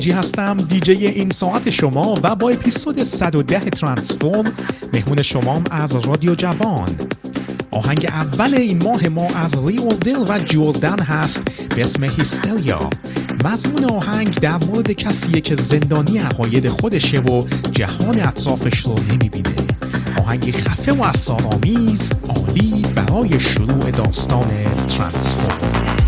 جی هستم، دیجی این ساعت شما و با اپیزود 110 ترانسفورم مهمون شمام از رادیو جوان. آهنگ اول این ماه ما از ریول دل و جولدن هست به اسم هیستریا. مضمون آهنگ در مورد کسیه که زندانی عقاید خودشه و جهان اطرافش رو نمیبینه. آهنگ خفه و اسرارآمیز، عالی برای شروع داستان ترانسفورم.